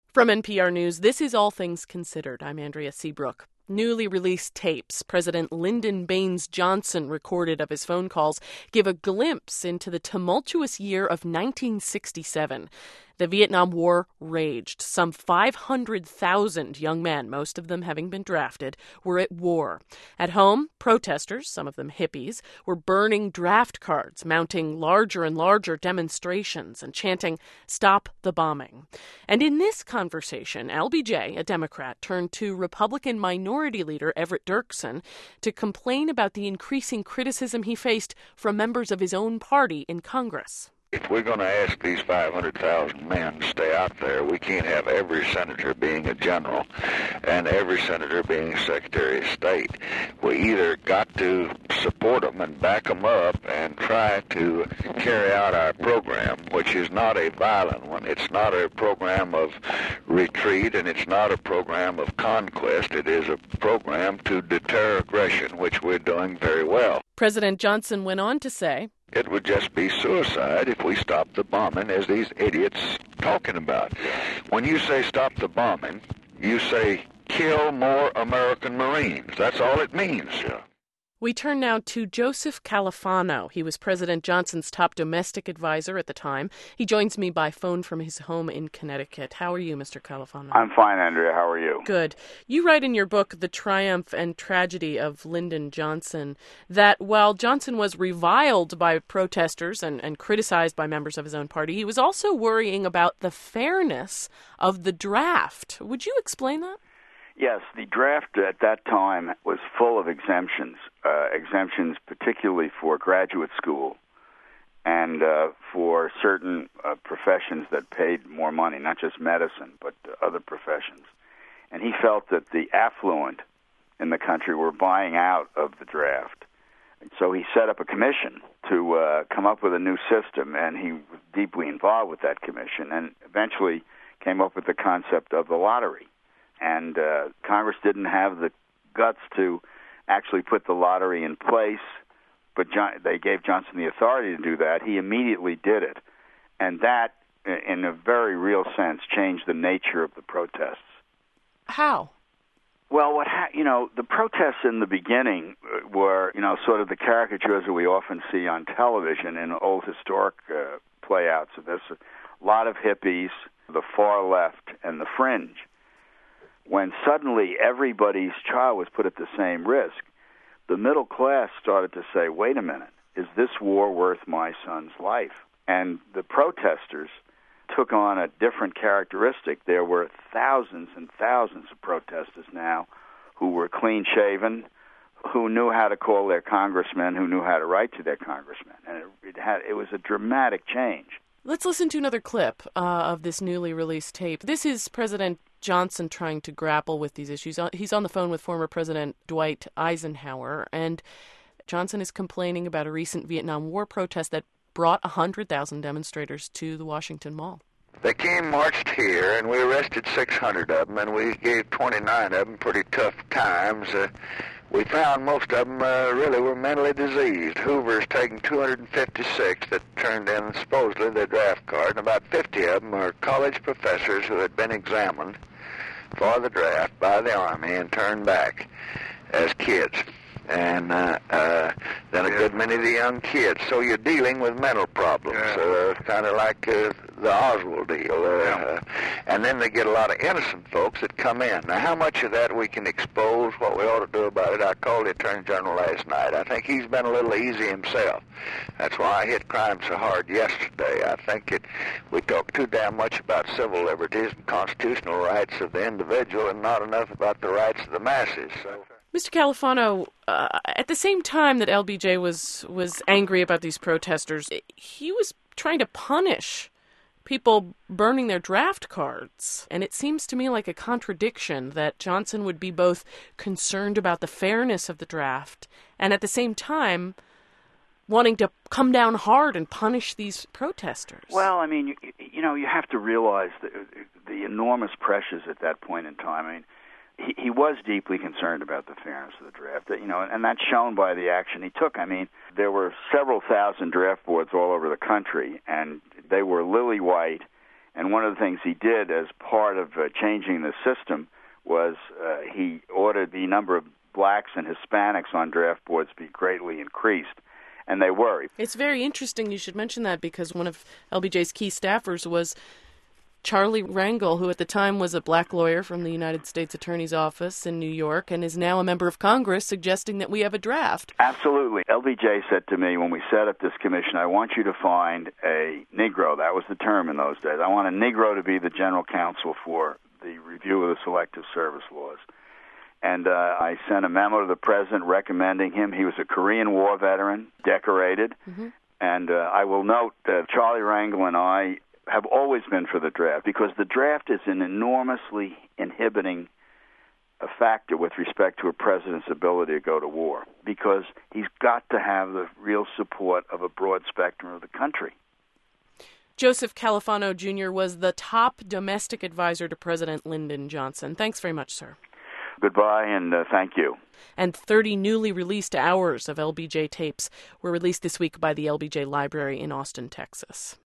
From NPR News, this is All Things Considered. I'm Andrea Seabrook. Newly released tapes President Lyndon Baines Johnson recorded of his phone calls give a glimpse into the tumultuous year of 1967. The Vietnam War raged. Some 500,000 young men, most of them having been drafted, were at war. At home, protesters, some of them hippies, were burning draft cards, mounting larger and larger demonstrations, and chanting, "Stop the bombing." And in this conversation, LBJ, a Democrat, turned to Republican Minority Leader Everett Dirksen to complain about the increasing criticism he faced from members of his own party in Congress. If we're going to ask these 500,000 men to stay out there, we can't have every senator being a general and every senator being a secretary of state. We either got to support them and back them up and try to carry out our program, which is not a violent one. It's not a program of retreat, and it's not a program of conquest. It is a program to deter aggression, which we're doing very well. President Johnson went on to say, "It would just be suicide if we stopped the bombing, as these idiots talking about. When you say stop the bombing, you say kill more American Marines. That's all it means." We turn now to Joseph Califano. He was President Johnson's top domestic advisor at the time. He joins me by phone from his home in Connecticut. How are you, Mr. Califano? I'm fine, Andrea. How are you? Good. You write in your book, The Triumph and Tragedy of Lyndon Johnson, that while Johnson was reviled by protesters and criticized by members of his own party, he was also worrying about the fairness of the draft. Would you explain that? Yes, the draft at that time was full of exemptions particularly for graduate school and for certain professions that paid more money, not just medicine, but other professions. And he felt that the affluent in the country were buying out of the draft. And so he set up a commission to come up with a new system, and he was deeply involved with that commission and eventually came up with the concept of the lottery. And Congress didn't have the guts to actually put the lottery in place, but they gave Johnson the authority to do that. He immediately did it. And that, in a very real sense, changed the nature of the protests. How? Well, the protests in the beginning were, sort of the caricatures that we often see on television in old historic playouts. So there's a lot of hippies, the far left, and the fringe. When suddenly everybody's child was put at the same risk, the middle class started to say, wait a minute, is this war worth my son's life? And the protesters took on a different characteristic. There were thousands and thousands of protesters now who were clean-shaven, who knew how to call their congressmen, who knew how to write to their congressmen. And it was a dramatic change. Let's listen to another clip of this newly released tape. This is President Johnson trying to grapple with these issues. He's on the phone with former President Dwight Eisenhower, and Johnson is complaining about a recent Vietnam War protest that brought 100,000 demonstrators to the Washington Mall. They marched here, and we arrested 600 of them, and we gave 29 of them pretty tough times. We found most of them really were mentally diseased. Hoover's taken 256 that turned in supposedly their draft card, and about 50 of them are college professors who had been examined for the draft by the Army and turned back as kids. And then a good many of the young kids. So you're dealing with mental problems, kind of like the Oswald deal. And then they get a lot of innocent folks that come in. Now, how much of that we can expose, what we ought to do about it, I called the Attorney General last night. I think he's been a little easy himself. That's why I hit crime so hard yesterday. I think we talk too damn much about civil liberties and constitutional rights of the individual and not enough about the rights of the masses. So. Mr. Califano, at the same time that LBJ was angry about these protesters, he was trying to punish people burning their draft cards. And it seems to me like a contradiction that Johnson would be both concerned about the fairness of the draft and at the same time wanting to come down hard and punish these protesters. Well, I mean, you have to realize the enormous pressures at that point in time. I mean, he was deeply concerned about the fairness of the draft, and that's shown by the action he took. I mean, there were several thousand draft boards all over the country, and they were lily white, And one of the things he did as part of changing the system was he ordered the number of blacks and Hispanics on draft boards be greatly increased. And they were. It's very interesting you should mention that, because one of LBJ's key staffers was Charlie Rangel, who at the time was a black lawyer from the United States Attorney's Office in New York and is now a member of Congress, suggesting that we have a draft. Absolutely. LBJ said to me when we set up this commission, I want you to find a Negro. That was the term in those days. I want a Negro to be the general counsel for the review of the Selective Service laws. And I sent a memo to the president recommending him. He was a Korean War veteran, decorated. Mm-hmm. And I will note that Charlie Rangel and I have always been for the draft, because the draft is an enormously inhibiting factor with respect to a president's ability to go to war, because he's got to have the real support of a broad spectrum of the country. Joseph Califano, Jr. was the top domestic advisor to President Lyndon Johnson. Thanks very much, sir. Goodbye, and thank you. And 30 newly released hours of LBJ tapes were released this week by the LBJ Library in Austin, Texas.